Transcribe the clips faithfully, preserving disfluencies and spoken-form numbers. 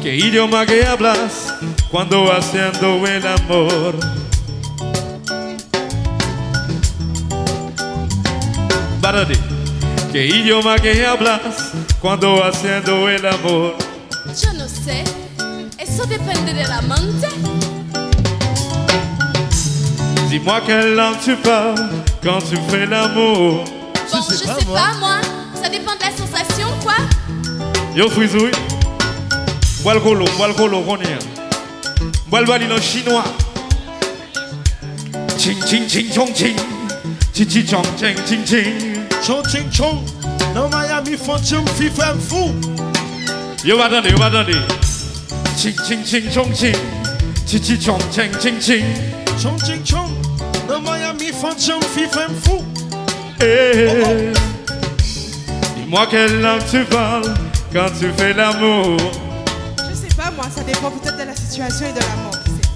que idioma que hablas cuando haciendo el amor. Baradi, que idioma que hablas cuando haciendo el amor. Yo no sé, eso depende de la mente. Dis-moi quelle langue tu parles quand tu fais l'amour. Bon, je sais, sais pas, moi. Ça dépend de la sensation, quoi. Yo frisouille. Bois le colo, bois le colo, Ronia. Bois le balino chinois. Ching ching ching chong ching. Chi chi chong ching ching ching. Chong ching chong. Dans Miami, fantôme, fifem fou. Yo va attendre, yo va attendre. Ching ching ching chong ching. Chi chi chong ching ching ching. Chong ching chong. Dans Miami, fantôme, fifem fou. Hey. Dis-moi quelle langue tu parles quand tu fais l'amour. Je sais pas moi, ça dépend peut-être de la situation et de l'amour.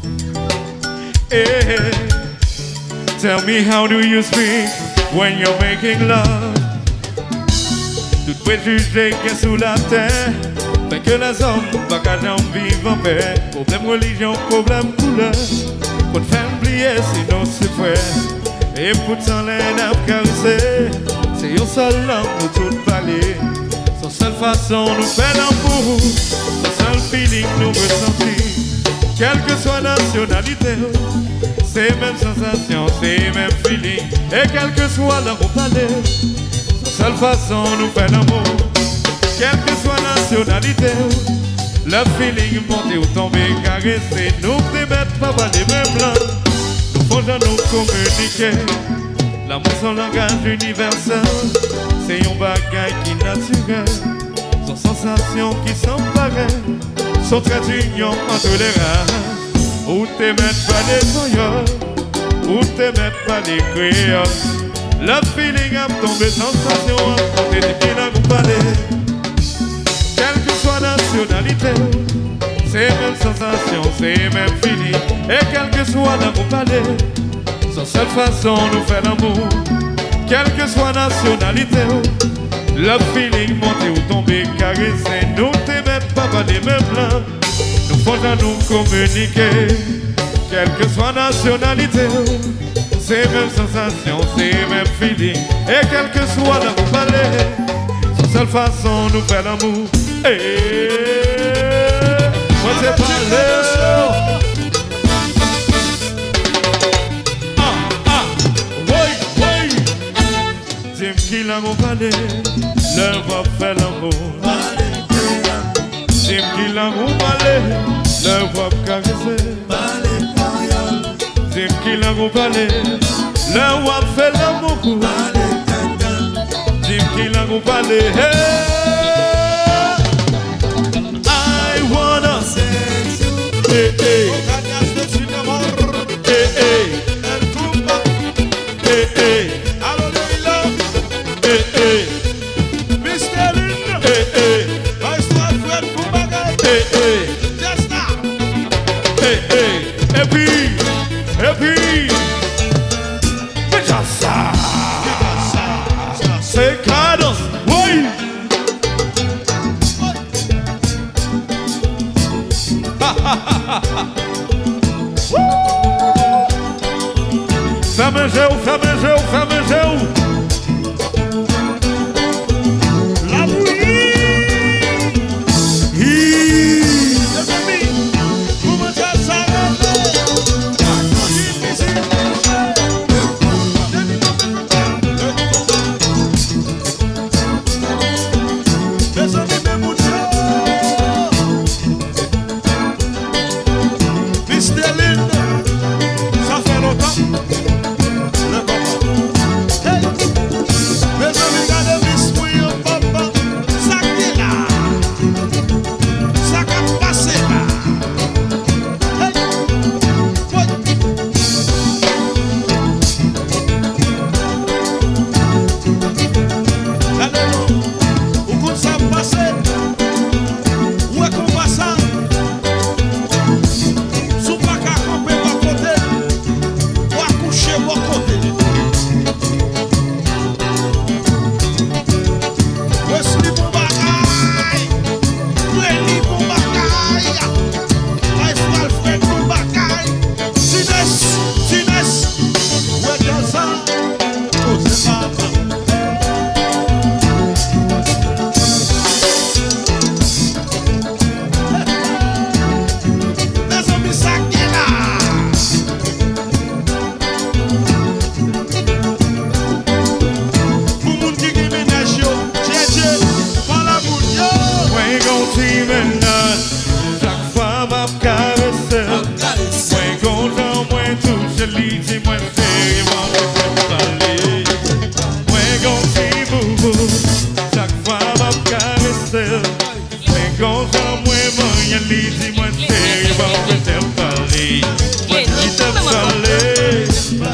Hey. Tell me how do you speak when you're making love. Tout préjugé qui est sous la terre fait que les hommes pas qu'à vivre en paix. Problème religion, problème couleur. Pour te faire oublier sinon c'est vrai. Et pourtant les nappes caressées, c'est une seule langue nous tout parler. Son seule façon nous fait l'amour, son seul feeling nous ressentir. Quelle que soit la nationalité, c'est même sensation, c'est même feeling. Et quelle que soit la parler, son seule façon nous fait l'amour. Quelle que soit la nationalité, le feeling monter ou tomber, caresser, nous te mettre pas par les mêmes langues. Faut de nous communiquer. L'amour son langage universel. C'est un bagage qui est naturel. Son sensation qui sont pareilles. Son trait d'union entre les races. Où te mettre pas les voyeurs, où te mettre pas les créoles. Le feeling a tombé, sensation a tombé. Des qui n'a pas parlé. Quelle que soit la nationalité, c'est même sensation, c'est même feeling. Et quelle que soit l'amour parler, son seule façon nous fait l'amour. Quelle que soit nationalité, le feeling monter ou tomber, caresser. Nous te mettre pas par les mêmes langues. Nous faut à nous communiquer. Quelle que soit nationalité, c'est même sensation, c'est même feeling. Et quelle que soit l'amour parler, son seule façon nous fait l'amour. Hey. Moi c'est pas l'heure. Ah, ah, oui, oui. Dis-moi qui l'a parlé, l'heure va faire l'amour. Dis-moi qui l'a parlé, l'heure va caresser. Dis-moi qui l'a parlé, l'heure va faire l'amour. Dis-moi qui l'a parlé, hey. Hey, hey. Hey, hey. Hey, hey. Hey, hey. Mister Lin. Hey, hey. Maestro Fred Kumbaga. Hey, hey. Just now. Hey, hey. Et puis, et puis, déjà ça. C'est Carlos. Oui. Femme Géo, femme Géo, femme Géo. La bouillie. Les amis, comment ça s'arrête? Les amis, mes moutons. Mister Lin, ça fait longtemps. Le papa. Hey. maintenant. Chaque fois m'a caressé. Moi content, moi touche lui, dis moi c'est moi parler. Moi content boubou. Chaque fois m'a caressé. Moi content, moi moi lui, dis moi c'est moi t'aime parler. Moi qui t'aime parler.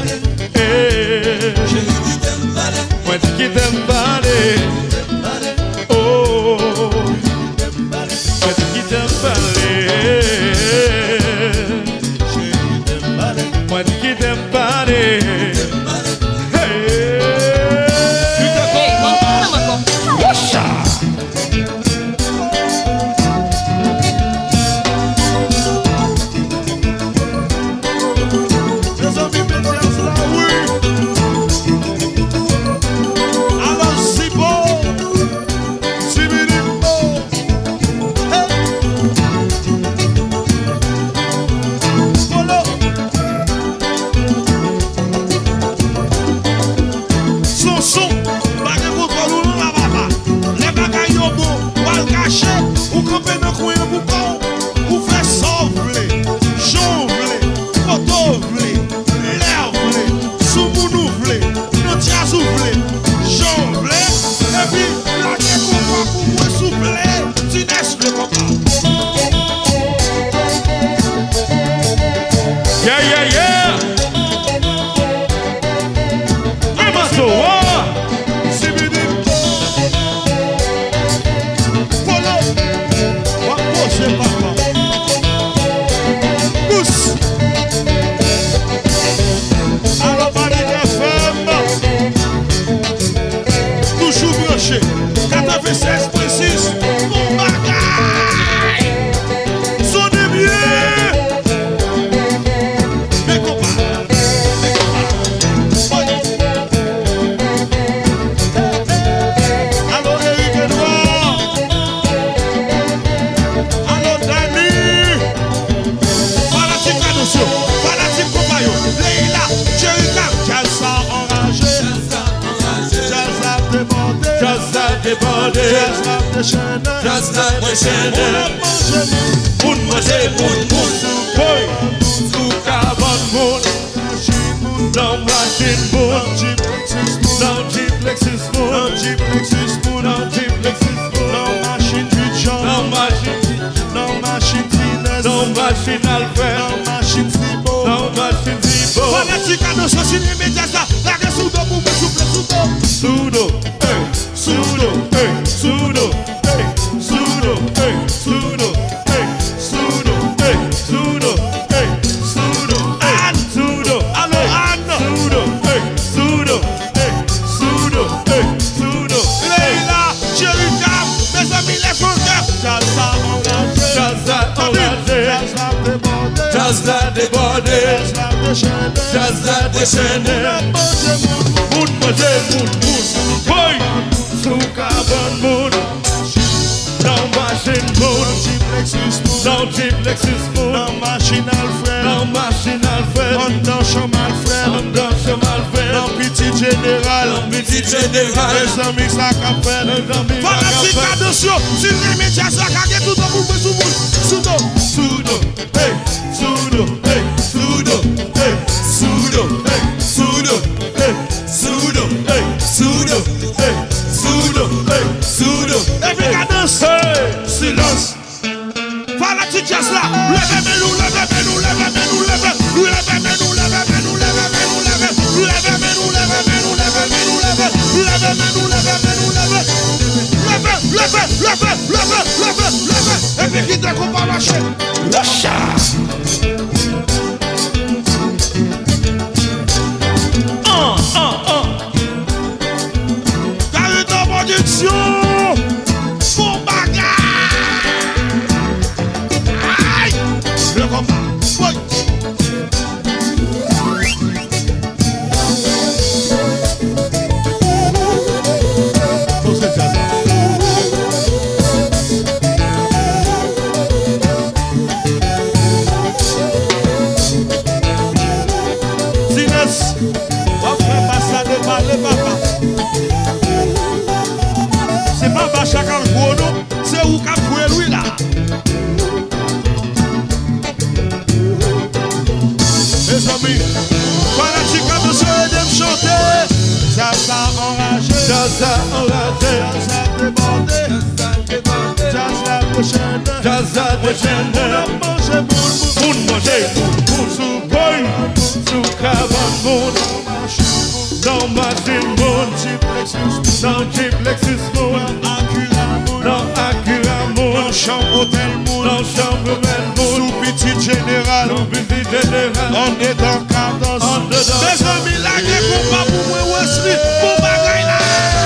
Moi qui t'aime parler. Moi qui t'aime parler. Just like the Shannon, Moon manger, moon, moon, boy, sous carbone, moon, no machine, moon, no Jeep Lexus, moon, no Jeep Lexus, moon, no Jeep Lexus, moon, no machine Richard, no machine, no machine Tines, no machine Alfred, no machine Zibo, no machine Zibo. Fanatique à nos sociétés immédiates, la guerre sous dos, pour me souffler sous dos. Sous dos, hey, sous dos, hey, sous dos. Sudo, hey, sudo, hey, sudo, hey, sudo, hey, sudo, hey, sudo, allo Anne, sudo, hey, sudo, hey, sudo, hey, sudo. Leila, Jericho, mes amis les frontières, Jazza engagé, Jazza engagé, Jazza débordé, Jazza déchaîné, Jazza déchaîné, Moon manger, moon, moon, boy, sous carbone, moon. No machine moon, no Jeep Lexus moon, no machine Alfred, no machine Alfred, on dans chambre Alfred, on dans chambre Alfred, no petit général, non petit général, les amis ça qu'a fait, les amis fanatique attention, si les médias ça qu'a fait tout le monde pour sous monde, sous dos, Sudo, hey, sudo, hey, sudo, hey, sudo, hey, sudo, hey, sudo, hey, sudo, hey, sudo, hey, sudo. every danse, Silence. fanatique jazz là, levez nous, levez nous, levez nous, levez, levez nous, levez nous, levez nous, levez, levez nous, levez nous, levez nous, levez, levez nous, levez nous, levez, levez, levez, levez, levez, levez, levez, et puis qui t'es qu'on va lâcher, lâche. Un, un, un. Carré de production, mon bagage. Aïe, le combat, oui. Pour ce jazz. a enragé. Jazz a débordé. Jazz la prochaine. Jazz a déchaîné. On a mangé boule, Moun mangé, moun sou boy, sous cabane moun. Dans machine moun, dans Jeep Lexus moun. Dans Acura moun. dans chambre hôtel moun. Dans chambre belle moun. Sous petit général. Sous petit général. On est dans quatorze. On est dans Mes amis là, qui combat pour moi Wesley. Pour bagaille là.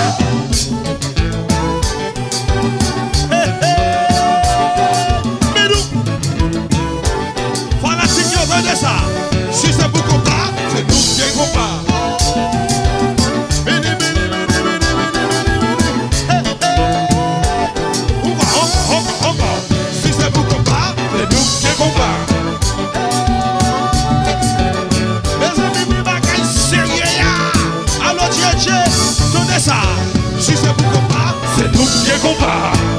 Hey, hey. Mais nous, fanatique, on veut de ça. Si c'est pour combat, c'est nous qui combat. Mini, mini, mini, mini, mini, mini, mini. Hey, hey. Encore, encore, encore. Si c'est pour combat, c'est nous qui combat. Mes amis, mi bagaille sérieux ya. Alors, Dieu, Dieu, donnez ça. Si c'est pour combat, C'est nous qui combat.